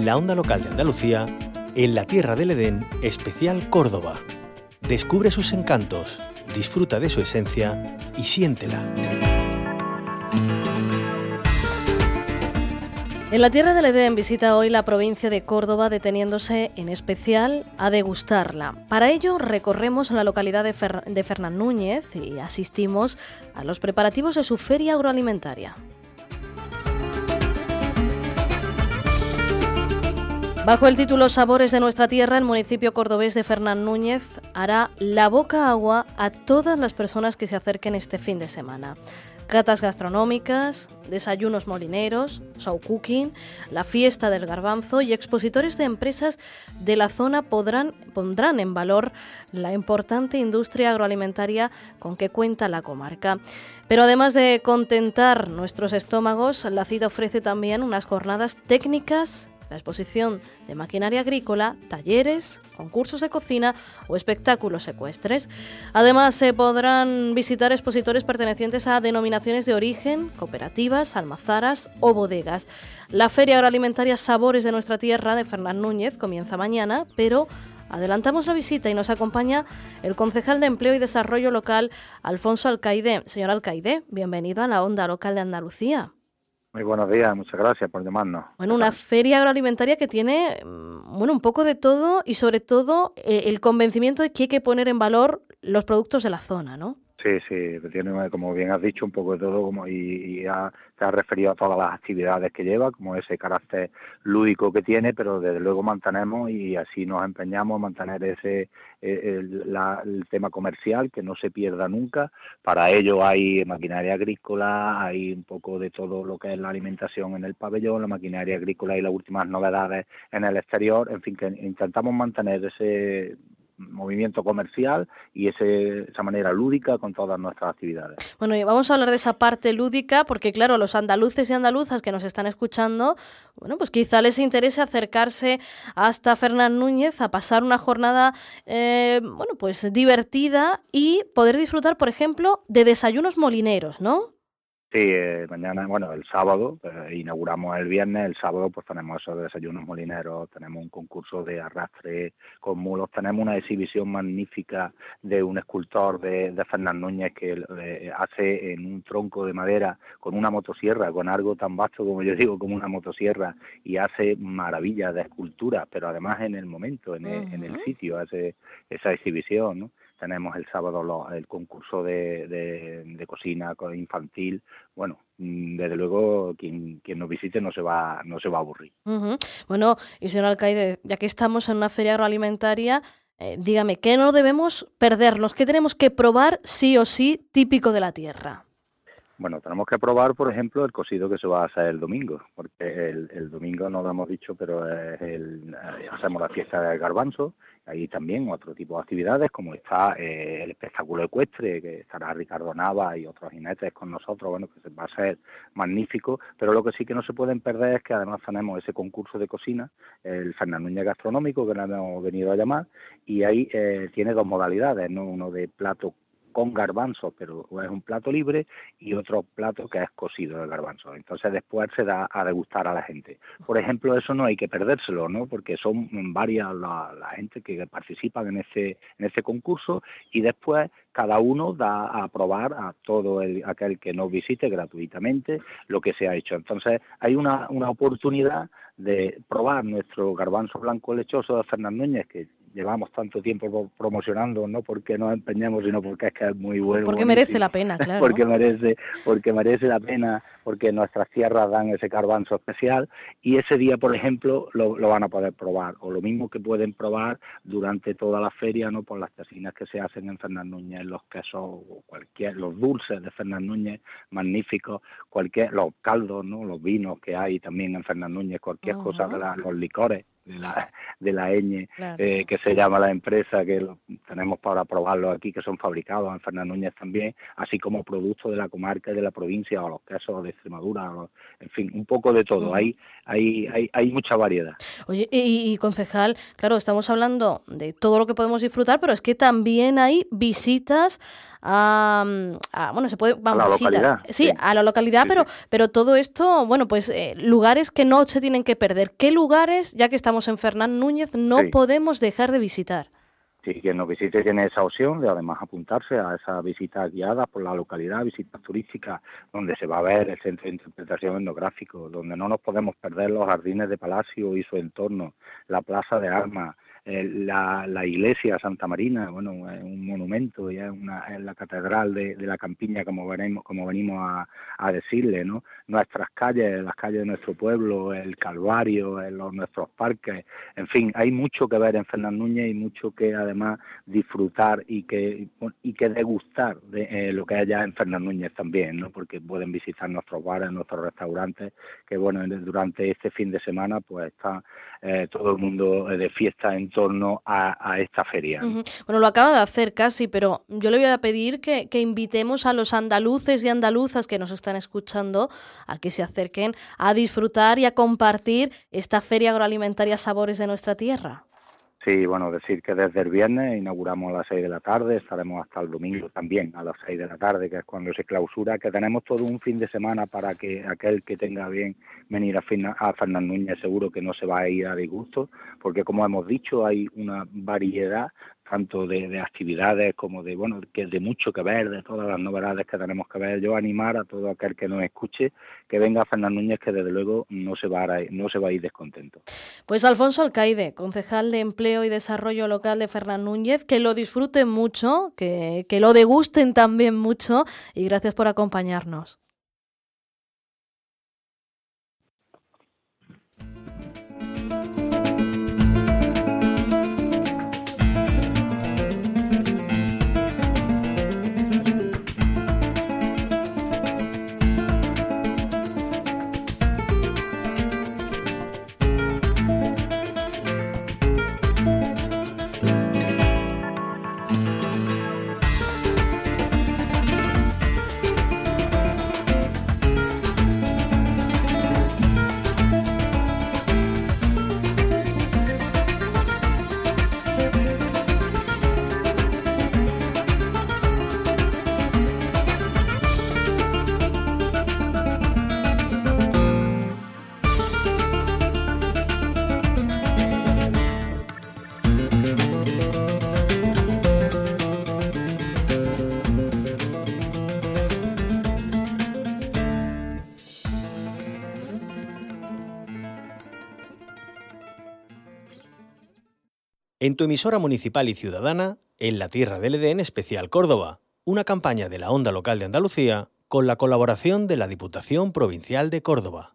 la onda local de Andalucía, en la Tierra del Edén, especial Córdoba. Descubre sus encantos, disfruta de su esencia y siéntela. En la Tierra del Edén visita hoy la provincia de Córdoba, deteniéndose en especial a degustarla. Para ello recorremos la localidad de Fernán Núñez y asistimos a los preparativos de su feria agroalimentaria. Bajo el título Sabores de nuestra tierra, el municipio cordobés de Fernán Núñez hará la boca agua a todas las personas que se acerquen este fin de semana. Catas gastronómicas, desayunos molineros, show cooking, la fiesta del garbanzo y expositores de empresas de la zona pondrán en valor la importante industria agroalimentaria con que cuenta la comarca. Pero además de contentar nuestros estómagos, la cita ofrece también unas jornadas técnicas, la exposición de maquinaria agrícola, talleres, concursos de cocina o espectáculos ecuestres. Además, se podrán visitar expositores pertenecientes a denominaciones de origen, cooperativas, almazaras o bodegas. La Feria Agroalimentaria Sabores de nuestra Tierra de Fernán Núñez comienza mañana, pero adelantamos la visita y nos acompaña el concejal de Empleo y Desarrollo Local, Alfonso Alcaide. Señor Alcaide, bienvenido a la Onda Local de Andalucía. Muy buenos días, muchas gracias por llamarnos. Bueno, una feria agroalimentaria que tiene un poco de todo y sobre todo el convencimiento de que hay que poner en valor los productos de la zona, ¿no? Sí, tiene, como bien has dicho, un poco de todo y ya te has referido a todas las actividades que lleva, como ese carácter lúdico que tiene, pero desde luego mantenemos y así nos empeñamos a mantener el tema comercial, que no se pierda nunca. Para ello hay maquinaria agrícola, hay un poco de todo lo que es la alimentación en el pabellón, la maquinaria agrícola y las últimas novedades en el exterior, en fin, que intentamos mantener ese movimiento comercial y esa manera lúdica con todas nuestras actividades. Bueno, y vamos a hablar de esa parte lúdica porque, claro, los andaluces y andaluzas que nos están escuchando, bueno, pues quizá les interese acercarse hasta Fernán Núñez a pasar una jornada, pues divertida y poder disfrutar, por ejemplo, de desayunos molineros, ¿no? Sí, mañana, el sábado, inauguramos el viernes, el sábado pues tenemos esos desayunos molineros, tenemos un concurso de arrastre con mulos, tenemos una exhibición magnífica de un escultor de Fernán Núñez que hace en un tronco de madera con una motosierra, con algo tan vasto como yo digo, como una motosierra, y hace maravillas de escultura, pero además en el momento, en el sitio, hace esa exhibición, ¿no? Tenemos el sábado el concurso de cocina infantil. Bueno, desde luego quien nos visite no se va a aburrir. Uh-huh. Bueno, y señor Alcaide, ya que estamos en una feria agroalimentaria, dígame, ¿qué no debemos perdernos? ¿Qué tenemos que probar sí o sí típico de la tierra? Bueno, tenemos que probar, por ejemplo, el cocido que se va a hacer el domingo, porque el domingo no lo hemos dicho, pero hacemos la fiesta del garbanzo, ahí también otro tipo de actividades, como está el espectáculo ecuestre, que estará Ricardo Nava y otros jinetes con nosotros, bueno, que va a ser magnífico, pero lo que sí que no se pueden perder es que además tenemos ese concurso de cocina, el Fernán Núñez gastronómico, que nos hemos venido a llamar, y ahí tiene dos modalidades, ¿no? Uno de plato con garbanzo, pero es un plato libre, y otro plato que es cocido de garbanzo. Entonces después se da a degustar a la gente. Por ejemplo, eso no hay que perdérselo, ¿no? Porque son varias la gente que participan en ese concurso, y después cada uno da a probar a todo aquel que nos visite gratuitamente lo que se ha hecho. Entonces hay una oportunidad de probar nuestro garbanzo blanco lechoso de Fernán Núñez, que llevamos tanto tiempo promocionando, no porque nos empeñemos, sino porque es que es muy bueno. Porque merece la pena, claro. Porque merece la pena, porque nuestras tierras dan ese garbanzo especial, y ese día, por ejemplo, lo van a poder probar, o lo mismo que pueden probar durante toda la feria, ¿no? Por las tecinas que se hacen en Fernán Núñez, los quesos, los dulces de Fernán Núñez, magníficos, los caldos, ¿no? Los vinos que hay también en Fernán Núñez, cualquier cosa los licores de la Eñe, claro, que se llama la empresa, que tenemos para probarlo aquí, que son fabricados en Fernán Núñez también, así como productos de la comarca y de la provincia, o los quesos de Extremadura, en fin, un poco de todo. Uh-huh. Hay mucha variedad. Oye, y concejal, claro, estamos hablando de todo lo que podemos disfrutar, pero es que también hay visitas bueno, se puede, vamos, a la visita, localidad. sí, a la localidad, Sí, pero todo esto, bueno, pues lugares que no se tienen que perder. ¿Qué lugares, ya que estamos en Fernán Núñez, no podemos dejar de visitar? Sí, quien nos visite tiene esa opción de además apuntarse a esas visitas guiadas por la localidad, visitas turísticas, donde se va a ver el centro de interpretación etnográfico, donde no nos podemos perder los jardines de Palacio y su entorno, la plaza de armas, la iglesia Santa Marina, bueno, es un monumento, ya es la catedral de la Campiña, como venimos a decirle, ¿no? Nuestras calles, las calles de nuestro pueblo, el Calvario, nuestros parques, en fin, hay mucho que ver en Fernán Núñez y mucho que además disfrutar y que degustar de lo que hay allá en Fernán Núñez también, ¿no? Porque pueden visitar nuestros bares, nuestros restaurantes, que bueno, durante este fin de semana pues está todo el mundo de fiesta en torno a esta feria, ¿no? Uh-huh. Bueno, lo acaba de hacer casi, pero yo le voy a pedir que invitemos a los andaluces y andaluzas que nos están escuchando a que se acerquen a disfrutar y a compartir esta feria agroalimentaria Sabores de nuestra tierra. Sí, bueno, decir que desde el viernes inauguramos a las 6 de la tarde, estaremos hasta el domingo también a las 6 de la tarde, que es cuando se clausura, que tenemos todo un fin de semana para que aquel que tenga bien venir a Fernán Núñez seguro que no se va a ir a disgusto, porque como hemos dicho hay una variedad tanto de actividades como de, bueno, que de mucho que ver, de todas las novedades que tenemos que ver. Yo animar a todo aquel que nos escuche que venga a Fernán Núñez, que desde luego no se va a ir descontento. Pues Alfonso Alcaide, concejal de Empleo y Desarrollo Local de Fernán Núñez, que lo disfruten mucho, que lo degusten también mucho, y gracias por acompañarnos. En tu emisora municipal y ciudadana, en la Tierra del Edén Especial Córdoba, una campaña de la Onda Local de Andalucía con la colaboración de la Diputación Provincial de Córdoba.